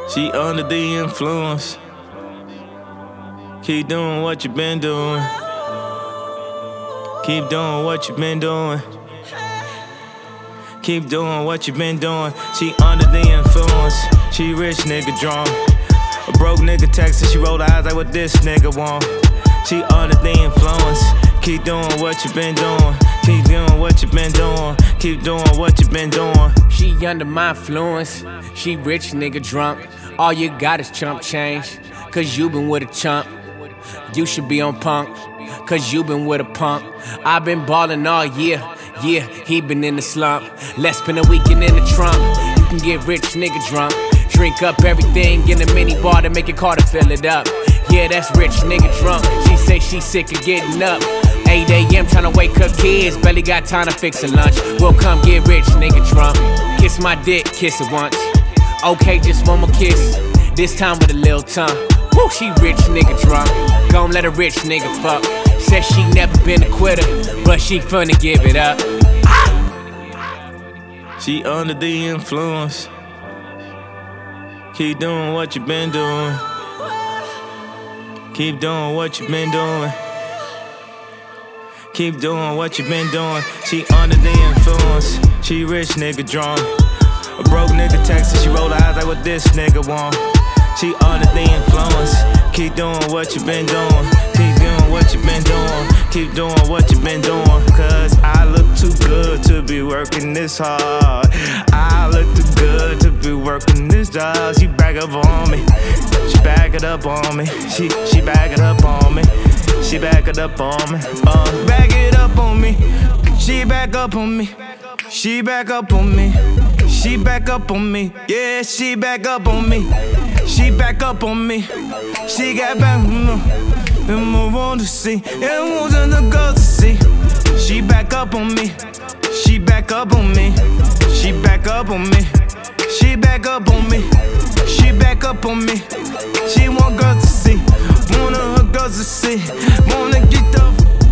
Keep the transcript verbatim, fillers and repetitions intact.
She under the influence. Keep doing what you been doing. Keep doing what you been doing. Keep doing what you been doing. She under the influence. She rich nigga drunk. A broke nigga texting. She roll her eyes like what this nigga want. She under the influence. Keep doing what you been doing. Keep doing what you been doing. Keep doing what you been doing. She under my influence. She rich nigga drunk. All you got is chump change. Cause you been with a chump. You should be on punk. Cause you been with a punk. I been ballin' all year. Yeah, he been in the slump. Let's spend a weekend in the trunk. You can get rich nigga drunk. Drink up everything in a mini bar to make it car to fill it up. Yeah, that's rich nigga drunk. She say she sick of getting up. eight a.m. tryna wake up kids. Barely got time to fix a lunch. We'll come get rich nigga drunk. Kiss my dick, kiss it once. Okay, just one more kiss. This time with a little tongue. Woo, she rich nigga drunk. Gon' let a rich nigga fuck. Said she never been a quitter, but she finna give it up. Ah! She under the influence. Keep doing what you been doing. Keep doing what you been doing. Keep doing what you been doing. She under the influence. She rich nigga drunk. A broke nigga texting. She roll her eyes like what this nigga want. She under the influence. Keep doing what you been doing. Keep doing what you been doing. Keep doing what you been doing. Cause I look too good to be working this hard. I look too good to be working this job. She back up on me. She back it up on me. She she back it up on me. She back it up on me. Uh, back it up on me. She back up on me. She back up on me. She back up on me. Yeah, she back up on me. She back up on me. She got back on me. And I want to see. And I want the girls to see. She back up on me. She back up on me. She back up on me. She back up on me. She back up on me. She want girls to see. Want her girls to see. Wanna get the